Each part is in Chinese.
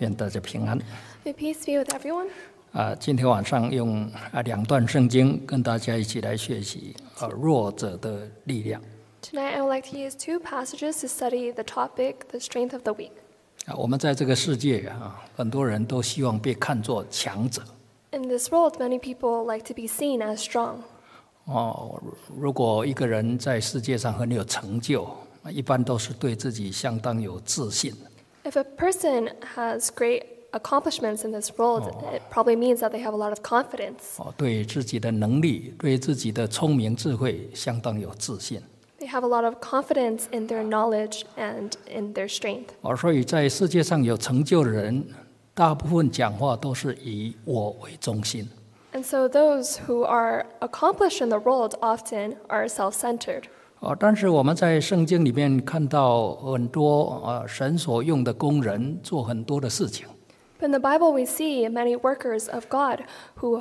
愿大家平安。 May peace be with everyone. 今天晚上用2段圣经跟大家一起来学习弱者的力量。 Tonight I would like to use 2 passages to study the topic, the strength of the weak. 我们在这个世界很多人都希望被看作强者。 In this world, many people like to be seen as strong. 如果一个人在世界上很有成就，一般都是对自己相当有自信。 If a person has great accomplishments in this world, it probably means that they have a lot of confidence. 对自己的能力，对自己的聪明智慧相当有自信。 They have a lot of confidence in their knowledge and in their strength. 所以在世界上有成就的人，大部分讲话都是以我为中心。 And so those who are accomplished in the world often are self-centered. 但是我们在圣经里面看到很多神所用的工人做很多的事情。 But in the Bible, we see many workers of God who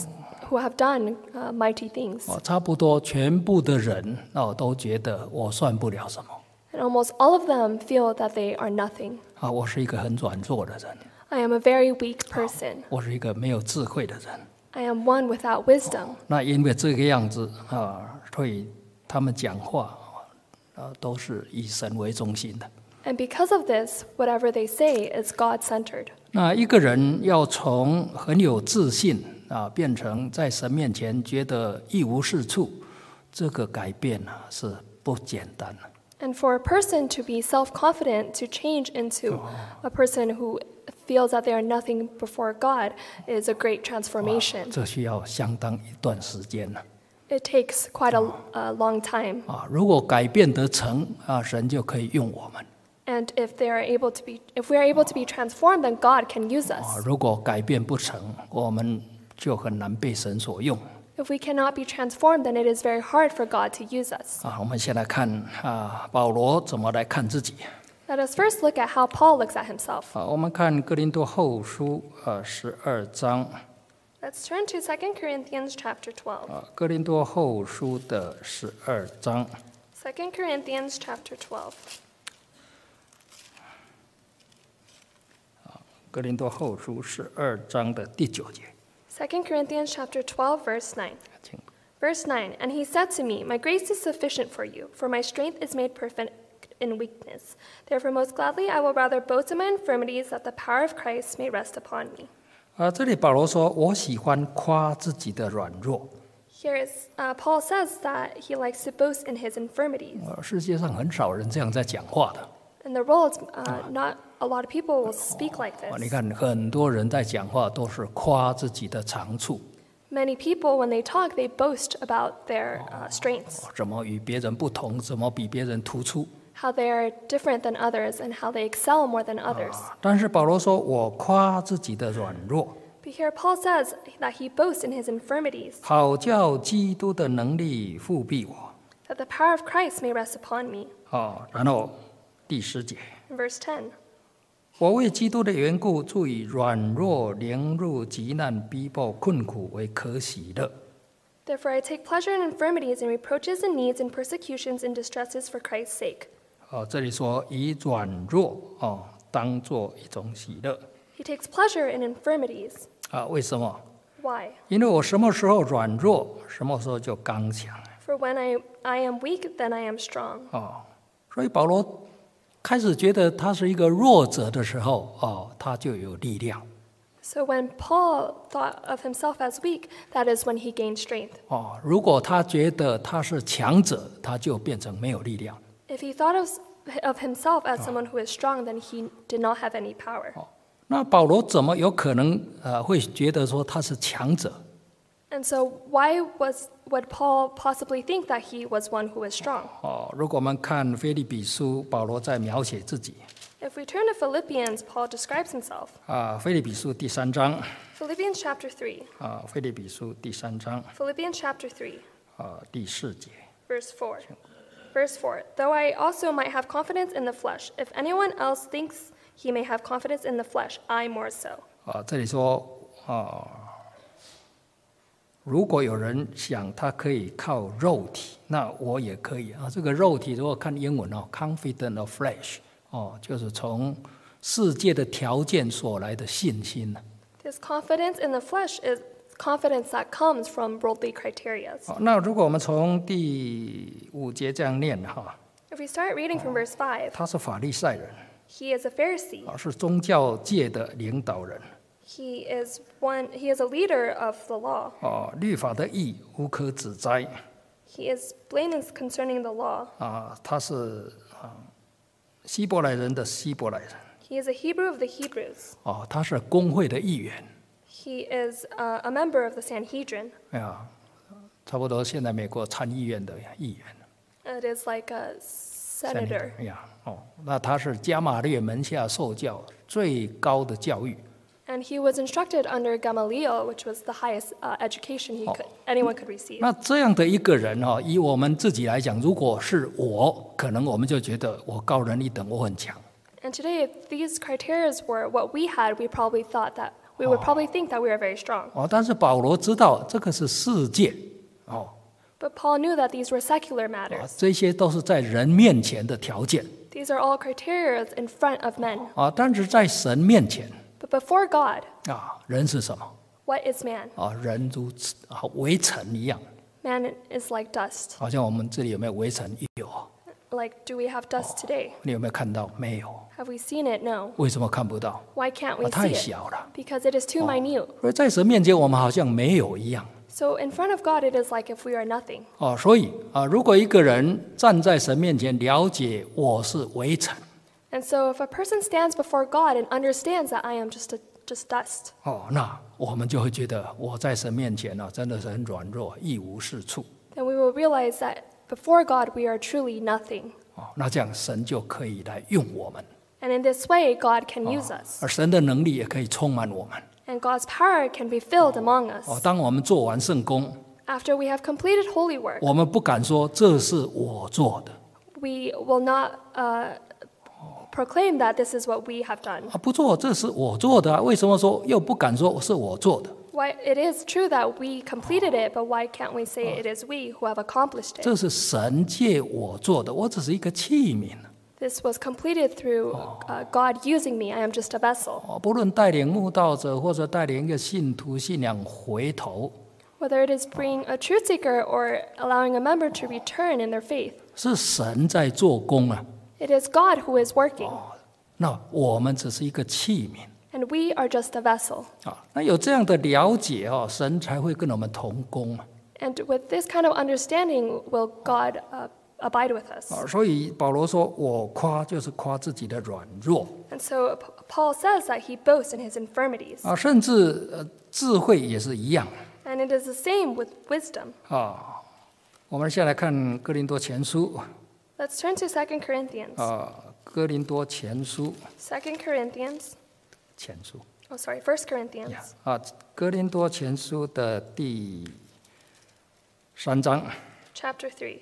have done mighty things. 差不多全部的人都觉得我算不了什么。 And almost all of them feel that they are nothing. 我是一个很软弱的人。 I am a very weak person. 我是一个没有智慧的人。 I am one without wisdom. 那因为这个样子所以他们讲话都是以神为中心的。 And because of this, whatever they say is God-centered. 那一个人要从很有自信变成在神面前觉得一无是处，这个改变是不简单的。 And for a person to be self-confident to change into a person who feels that they are nothing before God is a great transformation. 这需要相当一段时间。 It takes quite a long time. 如果改变得成神就可以用我们。 And if we are able to be transformed, then God can use us. 如果改变不成，我们就很难被神所用。 If we cannot be transformed, then it is very hard for God to use us. 我们先来看保罗怎么来看自己。 Let us first look at how Paul looks at himself. 我们看哥林多后书12章。 Let's turn to 2 Corinthians chapter 12. 哥林多后书的12章。 2 Corinthians chapter 12. 哥林多后书12章的第9节。 2 Corinthians chapter 12, verse 9. 请 Verse 9, and he said to me, My grace is sufficient for you, for my strength is made perfect in weakness. Therefore most gladly I will rather boast in my infirmities, that the power of Christ may rest upon me. 这里保罗说，我喜欢夸自己的软弱。 Here is, Paul says that he likes to boast in his infirmities. 世界上很少人这样在讲话的。 In the world, not a lot of people will speak like 你 this. 看，很多人在讲话都是夸自己的长处， Many people, when they talk, they boast about their strengths, 怎么与别人不同，怎么比别人突出。 how they are different than others, and how they excel more than others. 但是保罗说，我夸自己的软弱， But here Paul says that he boasts in his infirmities, 好叫基督的能力复庇我。 that the power of Christ may rest upon me. 然后第10节， In verse 10, 我为基督的缘故，注以软弱、凌辱、急难、逼迫、困苦为可喜乐。 Therefore I take pleasure in infirmities and reproaches and needs and persecutions and distresses for Christ's sake. 这里说以软弱当做一种喜乐。 He takes pleasure in infirmities. 为什么？ Why? 因为我什么时候软弱，什么时候就刚强。 For when I am weak, then I am strong. 所以保罗开始觉得他是一个弱者的时候，他就有力量。 So when Paul thought of himself as weak, that is when he gained strength. 如果他觉得他是强者，他就变成没有力量。 If he thought of himself as someone who is strong, then he did not have any power. 那保罗怎么有可能会觉得说他是强者？ And so why would Paul possibly think that he was one who was strong? 如果我们看腓立比书，保罗在描写自己。 If we turn to Philippians, Paul describes himself. 腓立比书第3章。 Philippians chapter 3. 腓立比书第3章。 Philippians chapter 3, 第4节。 verse 4. Verse 4. Though I also might have confidence in the flesh, if anyone else thinks he may have confidence in the flesh, I more so. 这里说如果有人想他可以靠肉体，那我也可以这个肉体如果看英文confident of flesh 就是从世界的条件所来的信心。 This confidence in the flesh is confidence that comes from worldly criteria. 那如果我们从第5节这样念哈， If we start reading from verse 5, 他是法利赛人， he is a Pharisee. 是宗教界的领导人。 He is a leader of the law. 律法的义无可指摘。 He is blameless concerning the law. 他是希伯来人的希伯来人。 He is a Hebrew of the Hebrews. 他是公会的议员。 He is a member of the Sanhedrin. 差不多现在美国参议院的议员。 It is like a senator. 那他是加马列门下受教最高的教育。 And he was instructed under Gamaliel, which was the highest education anyone could receive. 那这样的一个人以我们自己来讲，如果是我，可能我们就觉得我高人一等，我很强。 And today, if these criteria were what we had, we probably thought that we would probably think that we are very strong. 但是保罗知道这个是世界。 But Paul knew that these were secular matters. 这些都是在人面前的条件。 These are all criteria in front of men. 但是在神面前， But before God, 人是什么？ what is man? 人如微尘一样。 Man is like dust. 好像我们这里有没有微尘？有。 Like, do we have dust today? 你有没有看到？没有。 Have we seen it? No. 为什么看不到？ Why can't we 太 see it? 小了。 Because it is too minute. 所以在神面前，我们好像没有一样。 So in front of God, it is like if we are nothing. 所以如果一个人站在神面前，了解我是微尘， And so if a person stands before God and understands that I am just dust, 那我们就会觉得我在神面前真的是很软弱，一无是处。 then we will realize that before God, we are truly nothing. 那这样神就可以来用我们， And in this way, God can use us. 而神的能力也可以充满我们。 And God's power can be filled among us. 当我们做完圣工， After we have completed holy work, 我们不敢说这是我做的， we will not proclaim that this is what we have done. 不做这是我做的为什么说又不敢说是我做的？ Why, it is true that we completed it, but why can't we say it is we who have accomplished it? 这是神借我做的，我只是一个器皿。 This was completed through God using me. I am just a vessel. 不论带领慕道者，或者带领一个信徒信仰回头， Whether it is bringing a truth seeker or allowing a member to return in their faith, 是神在做工啊。 it is God who is working, 那我们只是一个器皿 and we are just a vessel. 那有这样的了解神才会跟我们同工 And with this kind of understanding, will God abide with us. 所以保罗说：“我夸就是夸自己的软弱 And so Paul says that he boasts in his infirmities. 甚至智慧也是一样 And it is the same with wisdom. 我们先来看哥林多前书 Let's turn to 2 Corinthians. 哥林多前书 2 Corinthians. 前书 Oh, sorry, 1 Corinthians. 哥林多前书的第3章 Chapter 3,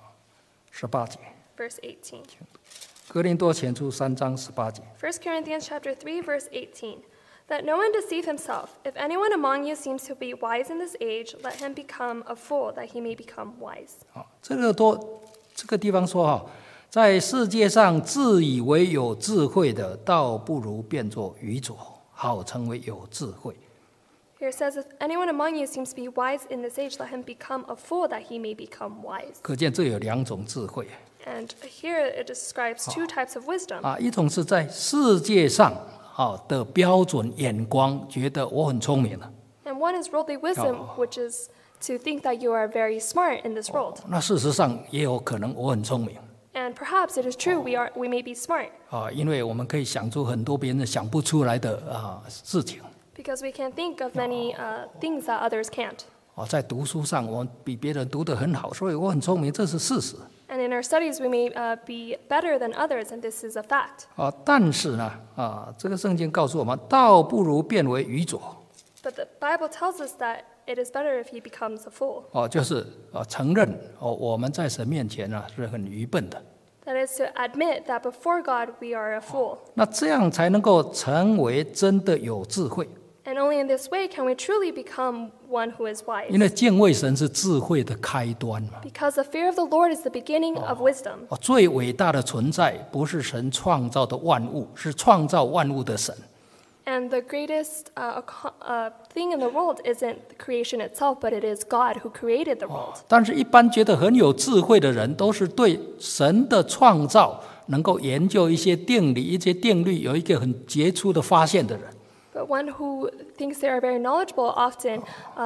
18节， verse 18. 哥林多前书3章18节。 1 Corinthians chapter 3, verse 18. That no one deceive himself. If anyone among you seems to be wise in this age, let him become a fool, that he may become wise. 这个地方说在世界上自以为有智慧的，倒不如变作愚拙，好成为有智慧。 Here it says, if anyone among you seems to be wise in this age, let him become a fool, that he may become wise. 可见这有2种智慧 And here it describes two types of wisdom. 一种是在世界上的标准眼光，觉得我很聪明了。 And one is worldly wisdom, which is to think that you are very smart in this world. 那事实上也有可能我很聪明 And perhaps it is true we may be smart, 因为我们可以想出很多别人想不出来的事情 because we can think of many things that others can't. 在读书上我们比别人读得很好，所以我很聪明，这是事实 And in our studies, we may be better than others, and this is a fact. 但是呢这个圣经告诉我们，倒不如变为愚拙 But the Bible tells us that it is better if he becomes a fool. 就是承认我们在神面前是很愚笨的， That is to admit that before God we are a fool. 那这样才能够成为真的有智慧。 And only in this way can we truly become one who is wise. 因为敬畏神是智慧的开端嘛。 Because the fear of the Lord is the beginning of wisdom. 最伟大的存在不是神创造的万物，是创造万物的神。 And the greatest thing in the world isn't the creation itself, but it is God who created the world. 但是，一般觉得很有智慧的人，都是对神的创造能够研究一些定理、一些定律，有一个很杰出的发现的人。 But one who thinks they are very knowledgeable often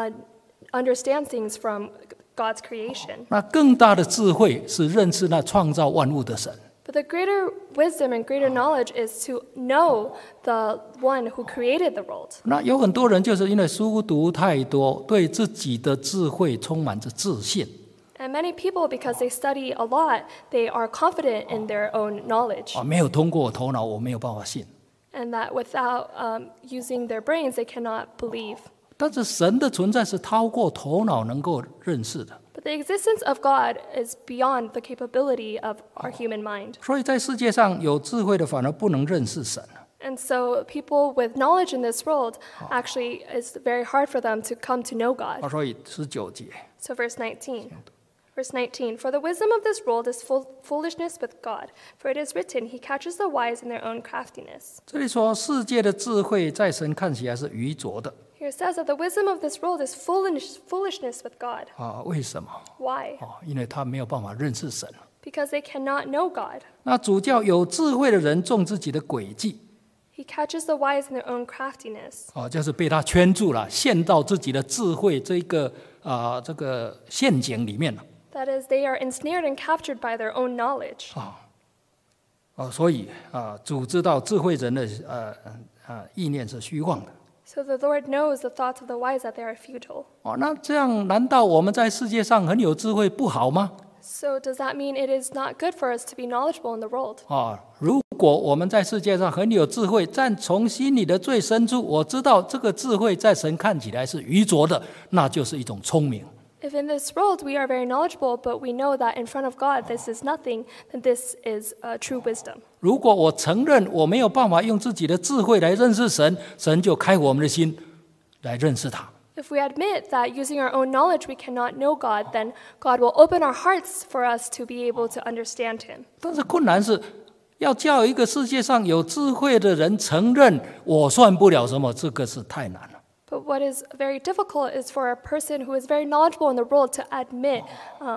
understands things from God's creation. 那更大的智慧是认识那创造万物的神。 But the greater wisdom and greater knowledge is to know the one who created the world. 那有很多人就是因为书读太多，对自己的智慧充满着自信。 And many people, because they study a lot, they are confident in their own knowledge. 没有通过我头脑，我没有办法信。 And that without using their brains, they cannot believe. 但是神的存在是超过头脑能够认识的， But the existence of God is beyond the capability of our human mind. 所以在世界上有智慧的反而不能认识神。 And so people with knowledge in this world actually is very hard for them to come to know God. 所以19节， So verse 19. Verse 19, for the wisdom of this world is foolishness with God. For it is written, he catches the wise in their own craftiness. 这里说世界的智慧在神看起来是愚拙的 Here it says that the wisdom of this world is foolishness with God. 为什么？ Why? 因为他没有办法认识神。 Because they cannot know God. 那主叫有智慧的人中自己的诡计， He catches the wise in their own craftiness. 就是被他圈住了，陷到自己的智慧这个陷阱里面了。 That is, they are ensnared and captured by their own knowledge. 所以主知道智慧人的意念是虚妄的。 So the Lord knows the thoughts of the wise that they are futile. 那这样难道我们在世界上很有智慧不好吗？ So does that mean it is not good for us to be knowledgeable in the world? 如果我们在世界上很有智慧，但从心里的最深处，我知道这个智慧在神看起来是愚拙的，那就是一种聪明。 If in this world we are very knowledgeable, but we know that in front of God this is nothing, then this is true wisdom. 如果我承认我没有办法用自己的智慧来认识神，神就开我们的心来认识他。 If we admit that using our own knowledge we cannot know God, then God will open our hearts for us to be able to understand Him. 但是困难是要叫一个世界上有智慧的人承认我算不了什么，这个是太难了。 But what is very difficult is for a person who is very knowledgeable in the world to admit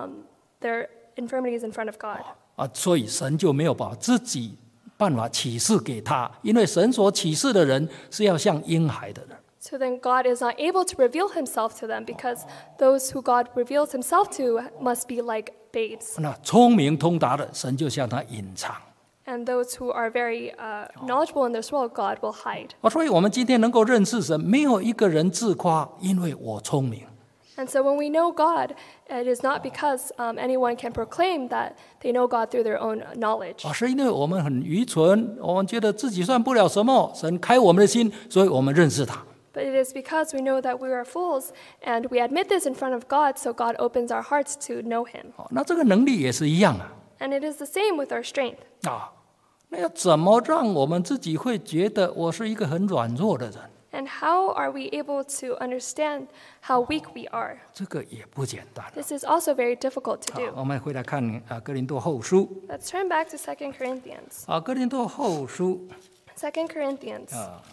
their infirmities in front of God. 所以神就没有把自己办法启示给他，因为神所启示的人是要像婴孩的人。 So then God is not able to reveal Himself to them because those who God reveals Himself to must be like babes. 那聪明通达的，神就向他隐藏。 And those who are very knowledgeable in this world, God will hide. 所以我们今天能够认识神，没有一个人自夸，因为我聪明。 And so when we know God, it is not because anyone can proclaim that they know God through their own knowledge. 是因为我们很愚蠢，我们觉得自己算不了什么，神开我们的心，所以我们认识他。 But it is because we know that we are fools, and we admit this in front of God, so God opens our hearts to know Him. 那这个能力也是一样啊。 And it is the same with our strength. 那要怎么让我们自己会觉得我是一个很软弱的人？ And how are we able to understand how weak we are? 这个也不简单。 This is also very difficult to do. 我们回来看哥林多后书。 Let's turn back to 2 Corinthians. 哥林多后书 2 Corinthians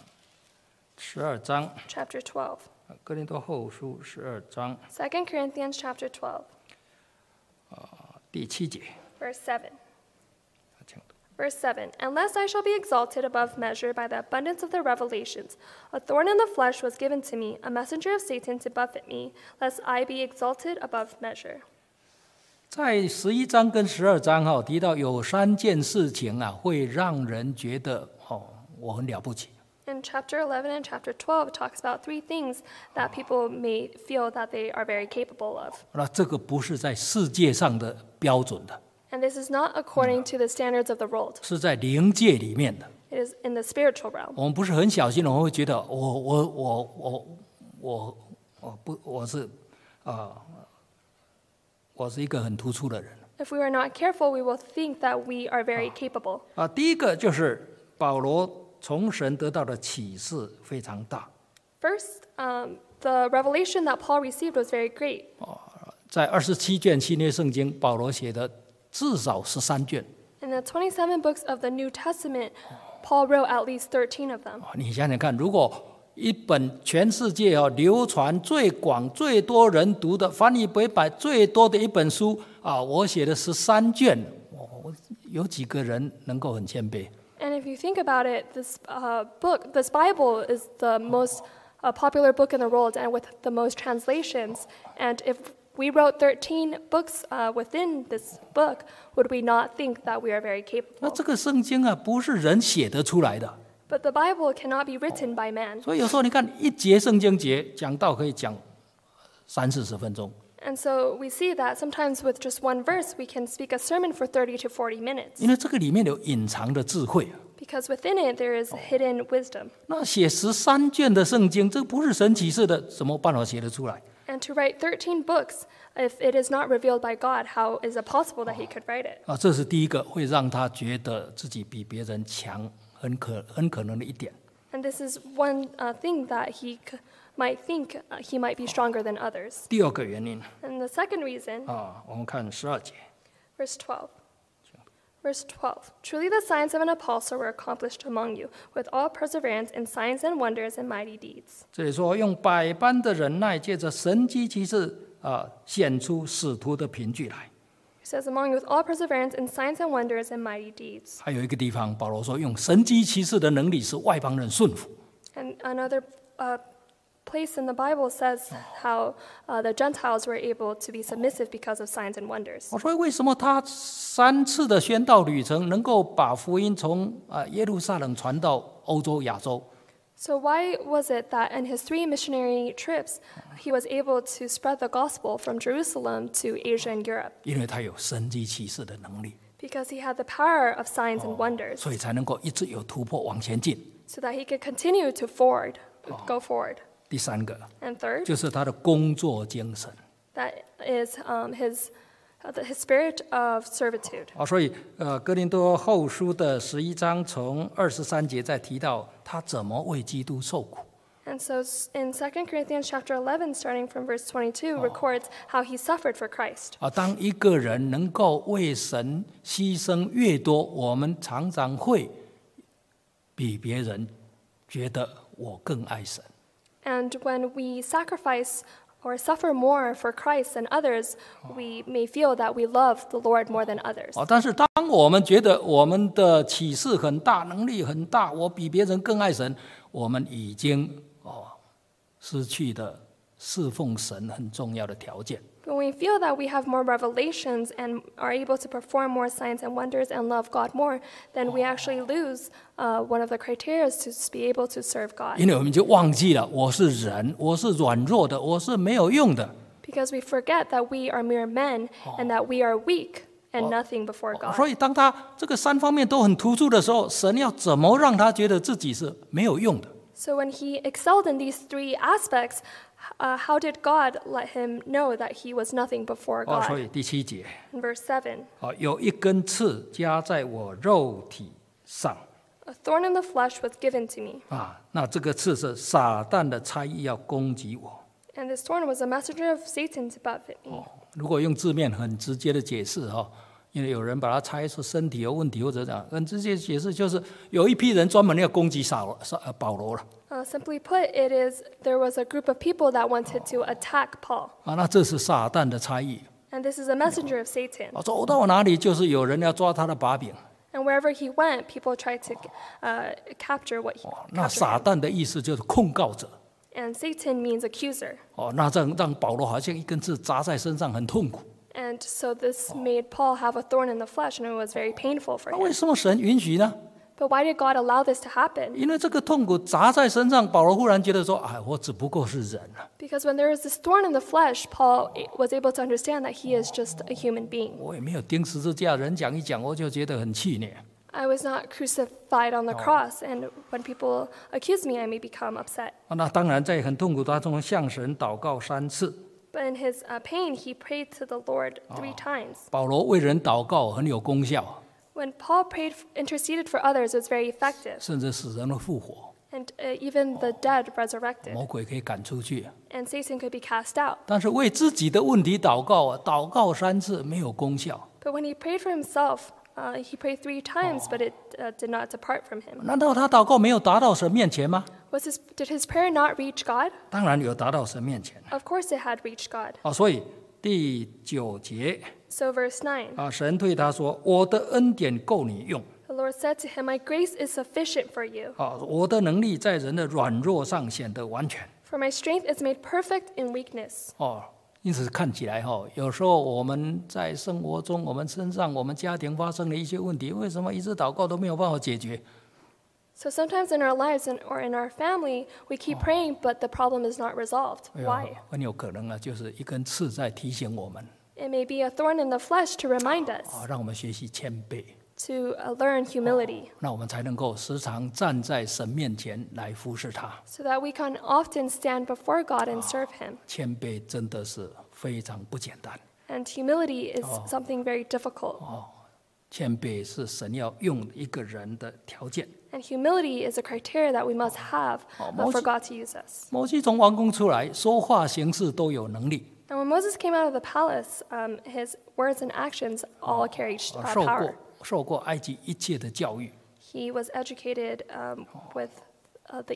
12章。 chapter 12. 哥林多后书12章 2 Corinthians chapter 12, 第7节。 verse 7. Verse 7, unless I shall be exalted above measure by the abundance of the revelations, a thorn in the flesh was given to me, a messenger of Satan to buffet me, lest I be exalted above measure. 在11章跟12章提到有3件事情会让人觉得我很了不起。 In chapter 11 and chapter 12, it talks about 3 things that people may feel that they are very capable of. 那这个不是在世界上的标准的， And this is not according to the standards of the world. 是在灵界里面的。 It is in the spiritual realm. 我们不是很小心，我们会觉得我是一个很突出的人。 If we are not careful, we will think that we are very capable. 第一个就是保罗从神得到的启示非常大。 First, the revelation that Paul received was very great. 在27卷新约圣经，保罗写的至少13卷。 In the 27 books of the New Testament, Paul wrote at least 13 of them. 你想想看，如果一本全世界流传最广、最多人读的、翻译本版最多的一本书我写的13卷，有几个人能够很谦卑？ And if you think about it, this Bible is the most popular book in the world and with the most translations. And if we wrote 13 books within this book, would we not think that we are very 那 capable? 这个圣经不是人写得出来的。 But the Bible cannot be written by man. 所以有时候你看一节圣经节讲到可以讲30-40分钟。 And so we see that sometimes with just one verse, we can speak a sermon for 30 to 40 minutes. 因为这个里面有隐藏的智慧。 Because within it, there is hidden wisdom. 那写13卷的圣经，这不是神启示的，怎么办法写得出来？ And to write 13 books, if it is not revealed by God, how is it possible that he could write it? 这是第一个会让他觉得自己比别人强，很可能的一点。 And this is one thing that he might think he might be stronger than others. 第二个原因 And the second reason, 我们看12节。 verse 12. Verse 12. Truly the signs of an apostle were accomplished among you, with all perseverance in signs and wonders and mighty deeds. 这里说用百般的忍耐，借着神迹奇事显出使徒的凭据来。 It says, among you with all perseverance in signs and wonders and mighty deeds. 还有一个地方，保罗说用神迹奇事的能力使外邦人顺服。 And another place in the Bible says how the Gentiles were able to be submissive because of signs and wonders. 所以为什么他3次的宣道旅程能够把福音从耶路撒冷传到欧洲、亚洲？ So why was it that in his 3 missionary trips, he was able to spread the gospel from Jerusalem to Asia and Europe? 因为他有神迹奇事的能力， Because he had the power of signs and wonders, 所以才能够一直有突破往前进。 so that he could continue to go forward. 第三个 And third, 就是他的工作精神。 that is his spirit of servitude. 所以哥林多后书的11章从23节再提到他怎么为基督受苦。 And so in 2 Corinthians chapter 11, starting from verse 22, records how he suffered for Christ. 当一个人能够为神牺牲越多，我们常常会比别人觉得我更爱神。 And when we sacrifice or suffer more for Christ than others, we may feel that we love the Lord more than others. 但是当我们觉得我们的启示很大，能力很大，我比别人更爱神，我们已经失去了侍奉神很重要的条件。 When we feel that we have more revelations and are able to perform more signs and wonders and love God more, then we actually lose one of the criteria to be able to serve God. 因为我们就忘记了我是人，我是软弱的，我是没有用的。 Because we forget that we are mere men and that we are weak and nothing before God. 所以当他这个3方面都很突出的时候，神要怎么让他觉得自己是没有用的？ So when he excelled in these 3 aspects, how did God let him know that he was nothing before 所 God? 以第7节 In verse 7, 有一根刺加在我肉体上 a thorn in the flesh was given to me, 那这个刺是撒旦的差役要攻击我。 and this thorn was a messenger of Satan to buffet me. 如果用字面很直接的解释因为有人把它猜是身体有问题或者这样，很直接解释就是有一批人专门要攻击保罗了。 Simply put, it is there was a group of people that wanted to attack Paul, 那这是撒旦的差役。 and this is a messenger of Satan. 走到哪里就是有人要抓他的把柄。 And wherever he went, people tried to capture what he 那 captured 撒 him. 旦的意思就是控告者。 And Satan means accuser. 那让保罗好像一根刺扎在身上，很痛苦。 And so this made Paul have a thorn in the flesh, and it was very painful for 那为 him. 什么神允许呢？ But why did God allow this to happen? 因为这个痛苦砸在身上，保罗忽然觉得说：“我只不过是人啊， Because when there was this thorn in the flesh, Paul was able to understand that he is just a human being. 我也没有钉十字架，人讲一讲，我就觉得很气馁。 I was not crucified on the cross, and when people accuse me, I may become upset. 那当然，在很痛苦当中向神祷告3次。 But in his pain, he prayed to the Lord 3 times. 保罗为人祷告很有功效， When Paul interceded for others, it was very effective, 甚至使人的复活。 And even the dead resurrected. 魔鬼可以赶出去。 And Satan could be cast out. 但是为自己的问题祷告祷告3次没有功效。 But when he prayed for himself, he prayed 3 times, but it did not depart from him. 难道他祷告没有达到神面前吗？ Did his prayer not reach God? 当然有达到神面前。 Of course it had reached God. 所以第9节 So verse 9, 神对他说：“我的恩典够你用。 the Lord said to him, My grace is sufficient for you, 我的能力在人的软弱上显得完全。 for my strength is made perfect in weakness. 因此看起来有时候我们在生活中，我们身上、我们家庭发生了一些问题，为什么一直祷告都没有办法解决？ So sometimes in our lives or in our family, we keep praying, but the problem is not resolved. Why? 很有可能就是一根刺在提醒我们， It may be a thorn in the flesh to remind us 让我们学习谦卑， to learn humility, 那我们才能够时常站在神面前来服侍他。 so that we can often stand before God and serve Him. 谦卑真的是非常不简单， And humility is something very difficult. 谦卑是神要用一个人的条件。 And humility is a criteria that we must have for God to use us. 摩西从王宫出来，说话行事都有能力， And when Moses came out of the palace, his words and actions all carried 受 power. 过埃及一切的教育， He was educated with the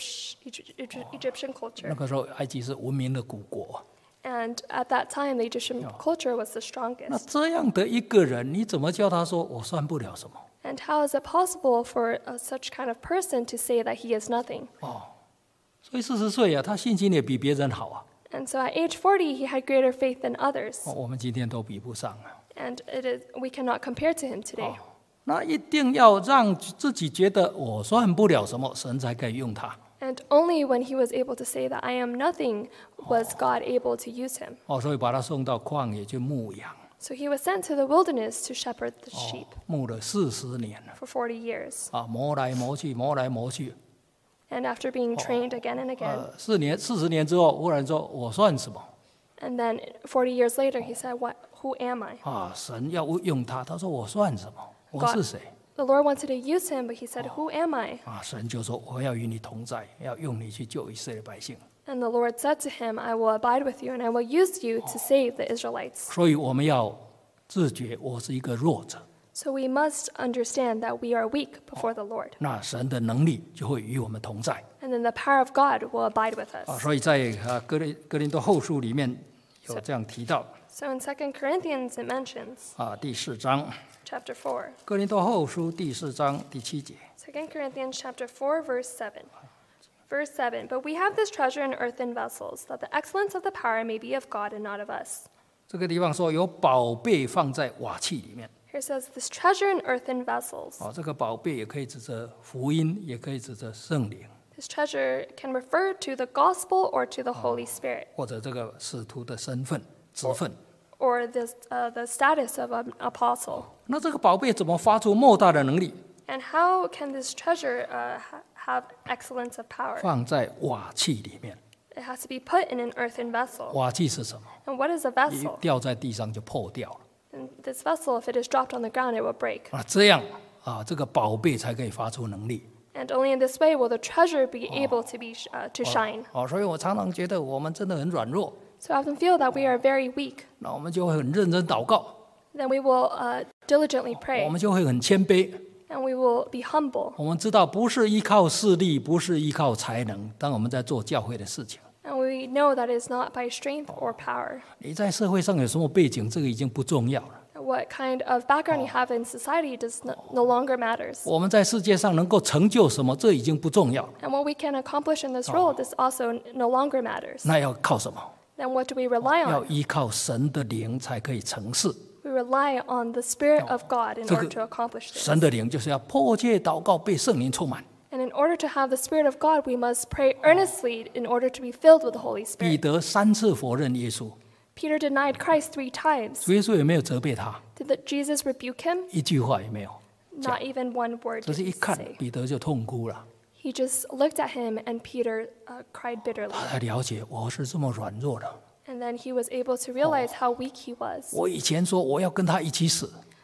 Egyptian 那 culture. 个时候埃及是文明的古国。 And at that time, the Egyptian culture was the 那 strongest. 这样的一个人，你怎么叫他说我算不了什么？ And how is it possible for such kind of person to say that he is nothing? 所以40岁他信心也比别人好啊。 And so at age 40, he had greater faith than others. 我们今天都比不上啊。 And we cannot compare to him today. 那一定要让自己觉得我算不了什么，神才可以用他。 And only when he was able to say that I am nothing was God able to use him. 所以把他送到旷野去牧羊， So he was sent to the wilderness to shepherd the sheep 牧了40年 for 40 years. 磨来磨去，磨来磨去。 And after being trained again and again, 40年之后，忽然说我算什么？ and then 40 years later, he said, Who am I? 神要用他，他说我算什么？我是谁？ The Lord wanted to use him, but he said, Who am I? 神就说我要与你同在，要用你去救以色列百姓。 And the Lord said to him, I will abide with you, and I will use you to save the Israelites. 所以我们要自觉我是一个弱者， So we must understand that we are weak before the Lord. 那神的能力就会与我们同在。 And then the power of God will abide with us. 所以在哥林多后书里面有这样提到 So in 2 Corinthians, it mentions, 第4章， chapter 4, 哥林多后书第4章第7节。 2 Corinthians chapter 4, verse 7. Verse 7, But we have this treasure in earthen vessels, that the excellence of the power may be of God and not of us. 这个地方说有宝贝放在瓦器里面， Here says, This treasure in earthen vessels. 这个宝贝也可以指着福音，也可以指着圣灵， This treasure can refer to the gospel or to the Holy Spirit, 或者这个使徒的身份、职分。 or the status of an apostle. 那这个宝贝怎么发出莫大的能力？ And how can this treasure have excellence of power? 放在瓦器里面， It has to be put in an earthen vessel. 瓦器是什么？ And what is a 一 vessel? 掉在地上就破掉了。 And this vessel, if it is dropped on the ground, it will break. 这样这个宝贝才可以发出能力。 And only in this way will the treasure be able to be to shine. 所以我常常觉得我们真的很软弱， So I often feel that we are very weak. 那我们就会很认真祷告， Then we will diligently 我 pray, 们就会很谦卑。 and we will be humble. 我们知道不是依靠势力，不是依靠才能，当我们在做教会的事情。 And we know that it is not by strength or power. 你在社会上有什么背景，这个已经不重要了。 What kind of background you have in society does no longer matters. 我们在世界上能够成就什么，这已经不重要了。 And what we can accomplish in this world is also no longer matters. 那要靠什么？ Then what do we rely 要 on? 依靠神的灵才可以成事。 We rely on the Spirit of God in order to accomplish this. 神的灵就是要迫切祷告，被圣灵充满。 And in order to have the Spirit of God, we must pray earnestly in order to be filled with the Holy 彼 Spirit. 得3次否认耶稣， Peter denied Christ 3 times. 耶稣也没有责备他， Did Jesus rebuke him? 一句话也没有。 Not even one word 只 did 是 he 一看 say. 彼得就痛哭了， He just looked at him, and Peter cried bitterly. 他才了解我是这么软弱的。 And then he was able to realize how weak he was. 我以前说我要跟他一起死，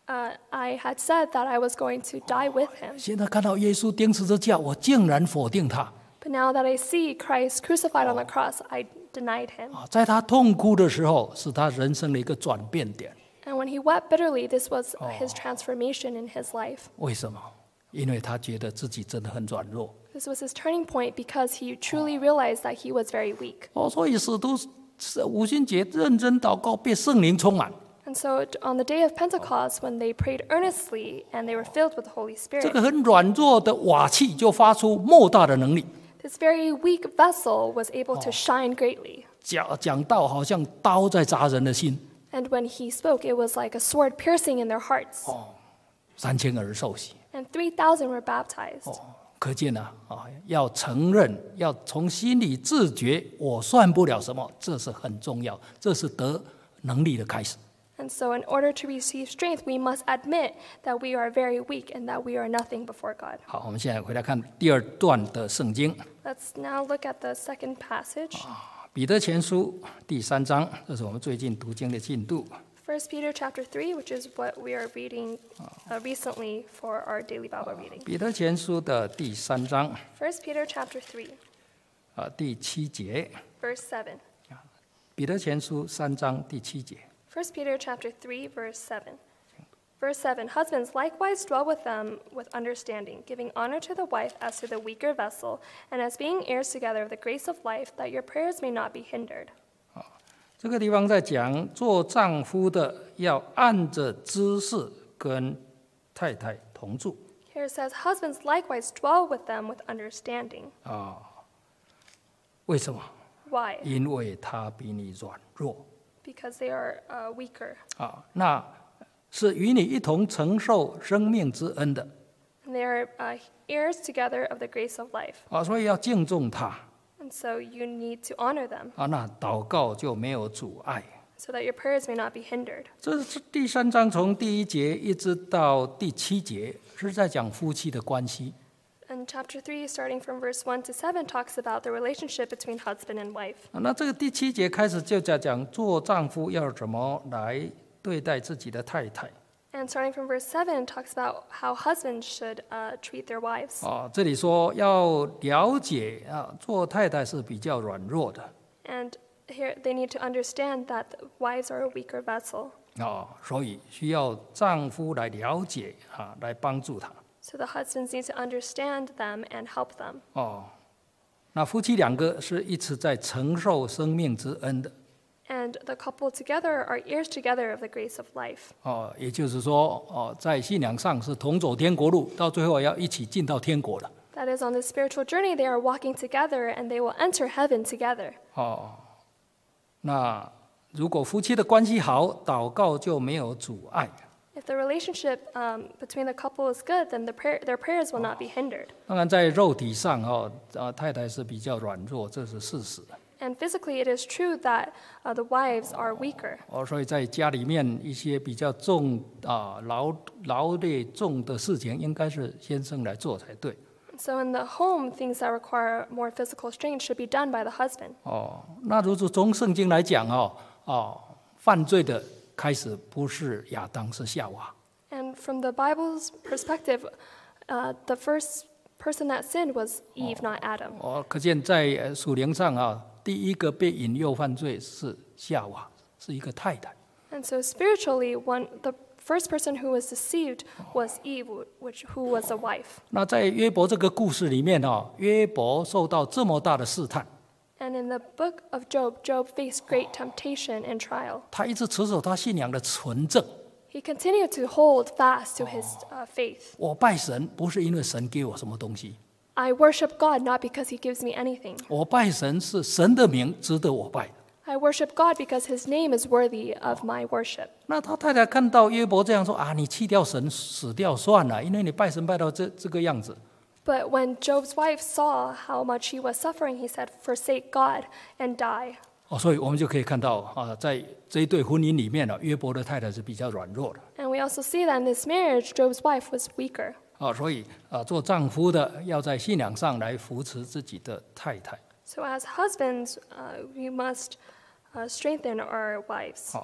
I had said that I was going to die with him. 现在看到耶稣钉十字架，我竟然否定他。 But now that I see Christ crucified on the cross, I denied him. 在他痛哭的时候，是他人生的一个转变点。 And when he wept bitterly, this was his transformation in his life. 为什么？因为他觉得自己真的很软弱。 This was his turning point because he truly realized that he was very weak. 所以使徒五旬节认真祷告，被圣灵充满。 And so on the day of Pentecost, when they prayed earnestly and they were filled with the Holy 这 Spirit, 个很软弱的瓦器就发出莫大的能力。 this very weak vessel was able to shine greatly. 讲道好像刀在扎人的心。 And when he spoke, it was like a sword piercing in their hearts. 3000个人受洗。 And 3,000 were baptized. 可见要承认，要从心里自觉，我算不了什么，这是很重要，这是得能力的开始。 And so in order to receive strength, we must admit that we are very weak and that we are nothing before God. 好，我们现在回来看第二段的圣经， Let's now look at the second passage. 彼得前书第3章，这是我们最近读经的进度。 1 Peter chapter 3, which is what we are reading recently for our daily Bible reading. 彼得前书的第3章 1 Peter chapter 3, 第7节， verse 7. 彼得前书3章第7节。 1 Peter chapter 3, verse 7. Verse 7, Husbands, likewise dwell with them with understanding, giving honor to the wife as to the weaker vessel, and as being heirs together of the grace of life, that your prayers may not be hindered. 这个地方在讲做丈夫的要按着知识跟太太同住。 Here it says, Husbands, likewise dwell with them with understanding. 为什么？ Why? 因为他比你软弱。 Because they are weaker. 那是与你一同承受生命之恩的。 And they are heirs together of the grace of life. 所以要敬重他。 And so you need to honor them 那祷告就没有阻碍。 so that your prayers may not be hindered. 这是第3章从第1节一直到第7节，是在讲夫妻的关系。 And chapter 3, starting from verse 1 to 7, talks about the relationship between husband and wife. 那这个第7节开始就在讲做丈夫要怎么来对待自己的太太。 And starting from verse 7, it talks about how husbands should treat their wives. 这里说要了解做太太是比较软弱的。 And here they need to understand that wives are a weaker vessel. 所以需要丈夫来了解来帮助她。 So the husbands need to understand them and help them. 那夫妻2个是一直在承受生命之恩的。 And the couple together are heirs together of the grace of life. 也就是说，在信仰上是同走天国路，到最后要一起进到天国了。 That is, on this spiritual journey, they are walking together and they will enter heaven together. 那如果夫妻的关系好，祷告就没有阻碍。 If the relationship between the couple is good, then their prayers will not be hindered. 当然，在肉体上，太太是比较软弱，这是事实。 And physically, it is true that the wives are weaker. 所以在家里面一些比较重劳累重的事情，应该是先生来做才对。 So in the home, things that require more physical strength should be done by the husband. 那如果从圣经来讲，犯罪的开始不是亚当，是夏娃。 And from the Bible's perspective, the first person that sinned was Eve, not Adam. 可见在属灵上第一个被引诱犯罪是夏娃，是一个太太。 And so spiritually, the first person who was deceived was Eve, who was a wife. 那在约伯这个故事里面，约伯受到这么大的试探， And in the book of Job, Job faced great temptation and trial. 他一直持守他信仰的纯正。 He continued to hold fast to his faith. 我拜神不是因为神给我什么东西， I worship God not because he gives me anything. 我拜神是神的名值得我拜的。 I worship God because his name is worthy of my worship. 那他太太看到约伯这样说你弃掉神死掉算了，因为你拜神拜到这个样子。 But when Job's wife saw how much he was suffering, he said, forsake God and die. 所以我们就可以看到在这一对婚姻里面约伯的太太是比较软弱的。 And we also see that in this marriage, Job's wife was weaker. 所以做丈夫的要在信仰上来扶持自己的太太。 So as husbands, we must strengthen our wives.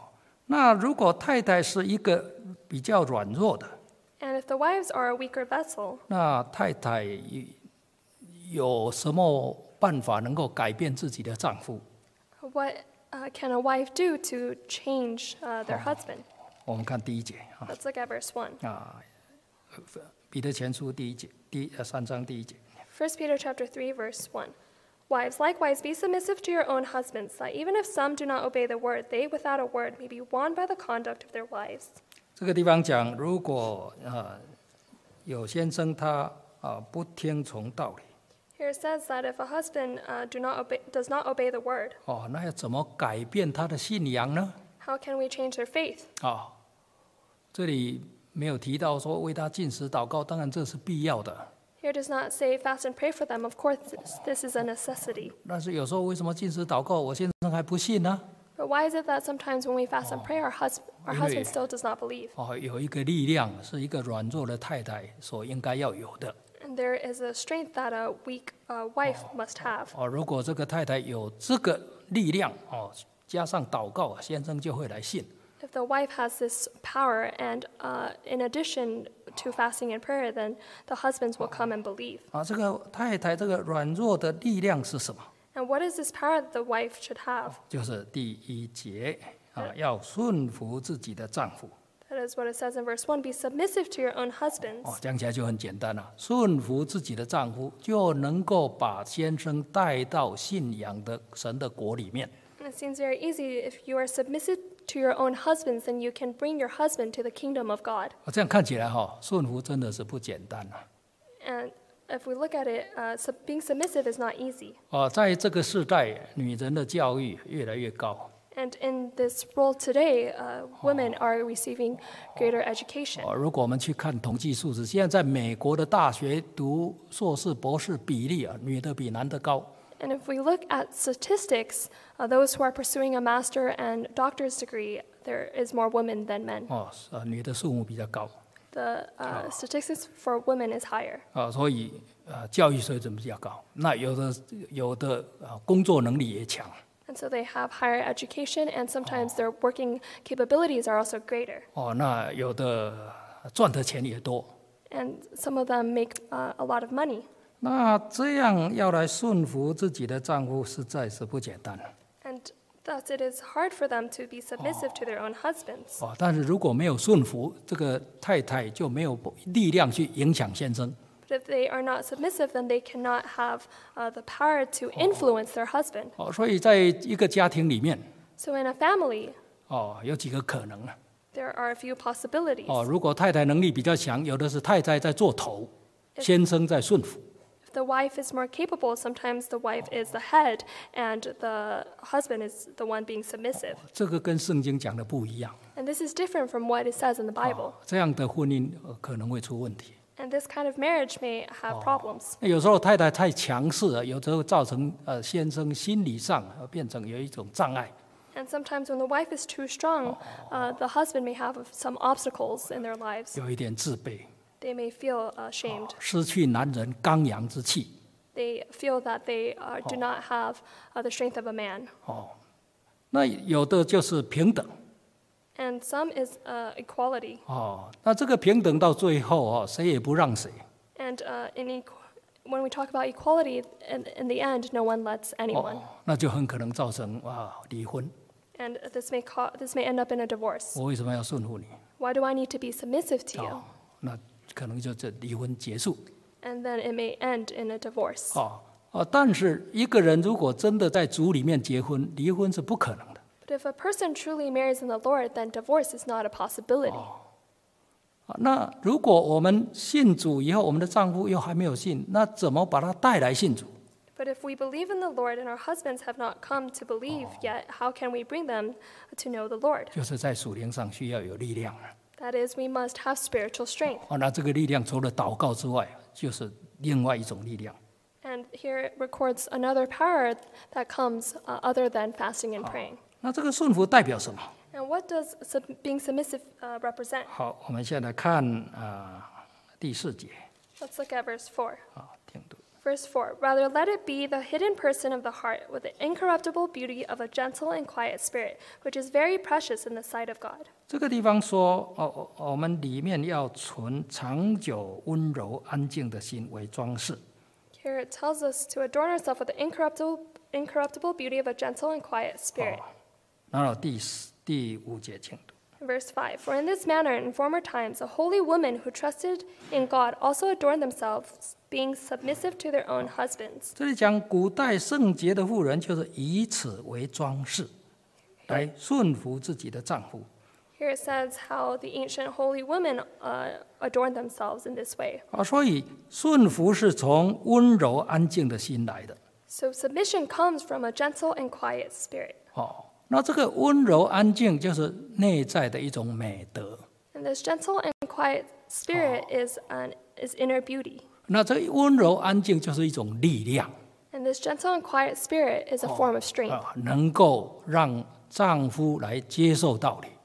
那如果太太是一个比较软弱的， And if the wives are a weaker vessel, 那太太有什么办法能够改变自己的丈夫？ what can a wife do to change their husband? 我们看第一节啊 Let's look at verse 1. 啊，彼得前书第一节3章第一节。 1 Peter chapter 3, verse 1. Wives, likewise, be submissive to your own husbands, that even if some do not obey the word, they without a word may be won by the conduct of their wives. 这个地方讲，如果有先生他不听从道理， Here it says that if a husband does not obey the word, 那要怎么改变他的信仰呢？ how can we change their faith? 这里没有提到说为他禁食祷告，当然这是必要的。 Here it does not say fast and pray for them. Of course, this is a necessity. 但是有时候为什么禁食祷告，我先生还不信呢？ But why is it that sometimes when we fast and pray, our husband still does not believe? 有一个力量是一个软弱的太太所应该要有的。 And there is a strength that a weak wife must have. 如果这个太太有这个力量加上祷告，先生就会来信。 If the wife has this power, and in addition to fasting and prayer, then the husbands will come and believe. 这个太太这个软弱的力量是什么？ And what is this power that the wife should have? 就是第一节要顺服自己的丈夫。 That is what it says in verse 1, be submissive to your own husbands. 讲起来就很简单了，顺服自己的丈夫，就能够把先生带到信仰的神的国里面。 And it seems very easy. If you are submissive to your own husbands, then you can bring your husband to the kingdom of God. 这样看起来顺服真的是不简单啊。 And if we look at it, being submissive is not easy. 在这个时代，女人的教育越来越高。 And in this world today, women are receiving greater education. 如果我们去看统计数字，现在在美国的大学读硕士、博士比例女的比男的高。 And if we look at statistics, those who are pursuing a master and doctor's degree, there is more women than men. 女的数目比较高。 The statistics for women is higher. 所以教育水准比较高。那有的工作能力也强。 And so they have higher education, and sometimes their working capabilities are also greater. 那有的赚的钱也多。 And some of them make a lot of money. 那这样要来顺服自己的丈夫，实在是不简单。 And thus it is hard for them to be submissive to their own husbands. 但是如果没有顺服，这个太太就没有力量去影响先生。 But if they are not submissive, then they cannot have the power to influence their husband. 所以在一个家庭里面， So in a family, 有几个可能啊。 there are a few possibilities. 如果太太能力比较强，有的是太太在做头，先生在顺服。 If the wife is more capable, sometimes the wife is the head, and the husband is the one being submissive. 这个跟圣经讲的不一样。 And this is different from what it says in the Bible. 这样的婚姻可能会出问题。 And this kind of marriage may have problems. 有时候太太太强势了，有时候造成先生心理上变成有一种障碍。 And sometimes when the wife is too strong, the husband may have some obstacles in their lives. 有一点自卑， They may feel ashamed. 失去男人刚阳之气。 They feel that they do not have the strength of a man. 那有的就是平等。 And some is equality. 那这个平等到最后谁也不让谁。 And when we talk about equality, in the end, no one lets anyone. 那就很可能造成离婚。 And this may end up in a divorce. 我为什么要顺服你？ Why do I need to be submissive to you? 那可能就这离婚结束。 And then it may end in a divorce. 但是一个人如果真的在主里面结婚，离婚是不可能的。 But if a person truly marries in the Lord, then divorce is not a possibility. 那如果我们信主以后，我们的丈夫又还没有信，那怎么把他带来信主？ But if we believe in the Lord and our husbands have not come to believe yet, how can we bring them to know the Lord? 就是在属灵上需要有力量。 That is, we must have spiritual strength. 那这个力量除了祷告之外，就是另外一种力量。 And here it records another power that comes other than fasting and praying. 那这个顺服代表什么？ And what does being submissive represent? 好，我们现在看第4节。 Let's look at verse 4. 听读。 Verse 4, Rather let it be the hidden person of the heart with the incorruptible beauty of a gentle and quiet spirit, which is very precious in the sight of God. 这个地方说，我们里面要存长久、温柔、安静的心为装饰。 Here it tells us to adorn ourselves with the incorruptible beauty of a gentle and quiet spirit. 然后第5节，请读。 Verse 5, For in this manner in former times the holy women who trusted in God also adorned themselves, being submissive to their own husbands. 这里讲古代圣洁的妇人，就是以此为装饰，来顺服自己的丈夫。 Here it says how the ancient holy women adorned themselves in this way. 所以顺服是从温柔安静的心来的。 So submission comes from a gentle and quiet spirit. 那这个温柔安静就是内在的一种美德。 And this gentle and quiet spirit is inner beauty. 那这温柔安静就是一种力量。 And this gentle and quiet spirit is a form of strength. 能够让丈夫来接受道理。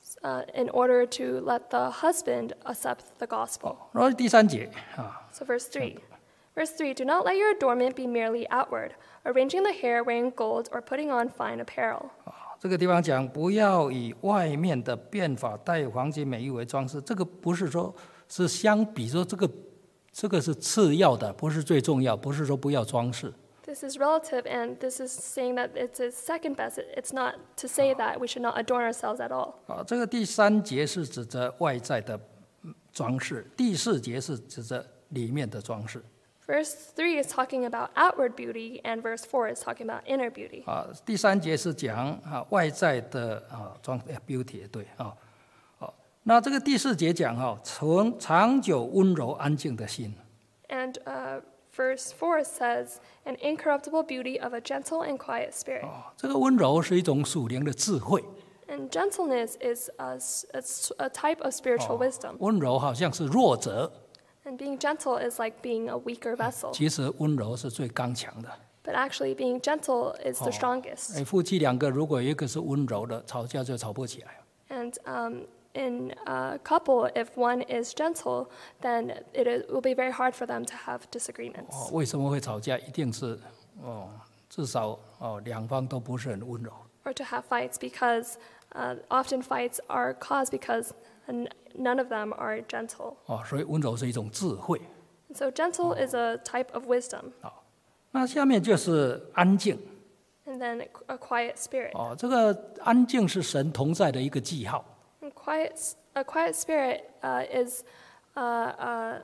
In order to let the husband accept the gospel. 然后第3节 So verse 3. Verse 3, Do not let your adornment be merely outward, arranging the hair, wearing gold, or putting on fine apparel. 这个地方讲不要以外面的变法戴黄金美玉为装饰，这个不是说是相比说这个是次要的，不是最重要，不是说不要装饰。 This is relative, and this is saying that it's a second best. It's not to say that we should not adorn ourselves at all. 这个第3节是指着外在的装饰，第4节是指着里面的装饰。 Verse 3 is talking about outward beauty, and verse 4 is talking about inner beauty. 第3节是讲外在的beauty 对那这个第4节讲存长久温柔安静的心。 And verse 4 says, An incorruptible beauty of a gentle and quiet spirit. 这个温柔是一种属灵的智慧。 And gentleness is a type of spiritual wisdom. 温柔好像是弱者， And being gentle is like being a weaker vessel. 其实温柔是最刚强的。 But actually, being gentle is the strongest. 夫妻2个如果有一个是温柔的，吵架就吵不起来。 And in a couple, if one is gentle, then it will be very hard for them to have disagreements. 为什么会吵架？一定是至少2方都不是很温柔。 Or to have fights, because often fights are caused because none of them are gentle. 所以温柔是一种智慧。 So gentle is a type of wisdom. 那下面就是安静。 And then a quiet spirit. 这个安静是神同在的一个记号。 And a quiet spirit is a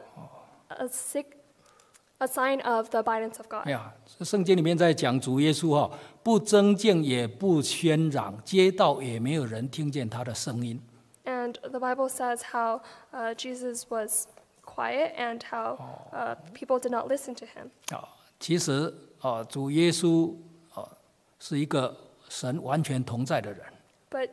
sign of the abidance of God. 圣经里面在讲主耶稣不争竞也不喧嚷，街道也没有人听见他的声音。 And the Bible says how Jesus was quiet and how people did not listen to him. 其实主耶稣是一个神完全同在的人。 But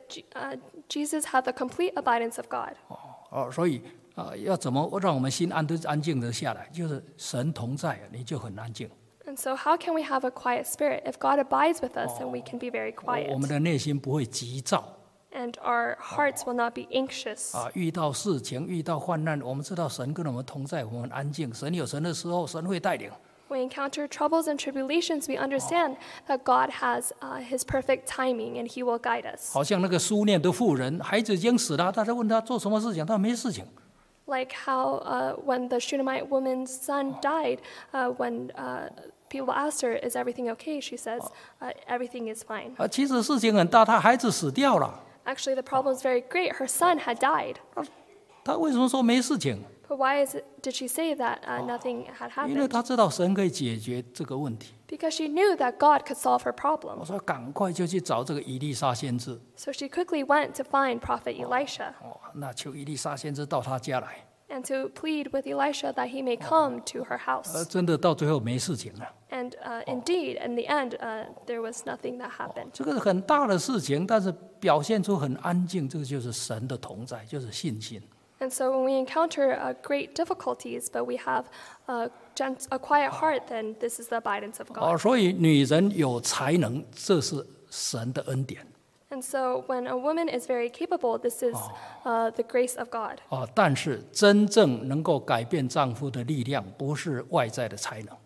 Jesus had the complete abidance of God. 所以要怎么让我们心安静的下来？就是神同在，你就很安静。 And so how can we have a quiet spirit? If God abides with us, then we can be very quiet. 我们的内心不会急躁。 And our hearts will not be anxious. 遇到事情，遇到患难，我们知道神跟我们同在，我们安静。神有神的时候，神会带领。 When we encounter troubles and tribulations, we understand that God has His perfect timing and He will guide us. 好像那个苏念的妇人，孩子已经死了，大家问他做什么事情，他说没事情。 Like how when the Shunammite woman's son died, when people asked her, "Is everything okay?" She says, "Everything is fine." 其实事情很大，他孩子死掉了。 Actually, the problem is very great. Her son had died. 他为什么说没事情？ But why did she say that nothing had 因为 happened? 他知道神可以解决这个问题。 Because she knew that God could solve her 我 problem. 说赶快就去找这个以利沙先知。 So she quickly went to find Prophet Elisha 那求以利沙先知到他家来。 and to plead with Elisha that he may come to her house. 真的到最后没事情了。 And indeed, in the end, there was nothing that happened. 这个是很大的事情，但是表现出很安静，这个就是神的同在，就是信心。 And so when we encounter great difficulties, but we have a quiet heart, then this is the abidance of God. 所以女人有才能，这是神的恩典。 And so when a woman is very capable, this is the grace of God. 但是真正能够改变丈夫的力量，不是外在的才能。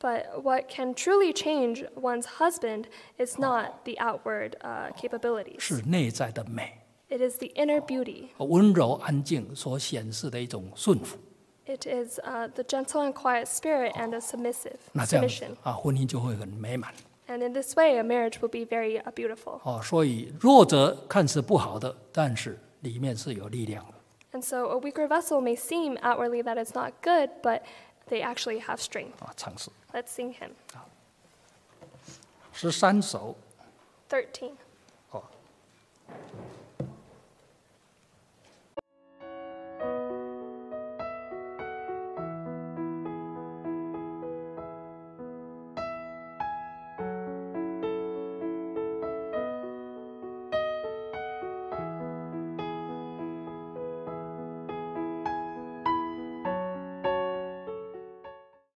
But what can truly change one's husband is not the outward capabilities. 是内在的美， It is the inner beauty. 温柔安静所显示的一种顺服。 It is the gentle and quiet spirit and a submissive 那这样 submission. 婚姻就会很美满。 And in this way, a marriage will be very beautiful. 所以弱者看似不好的，但是里面是有力量的。 And so a weaker vessel may seem outwardly that it's not good, but they actually have strength. 唱诗 Let's sing him. 13首。 13.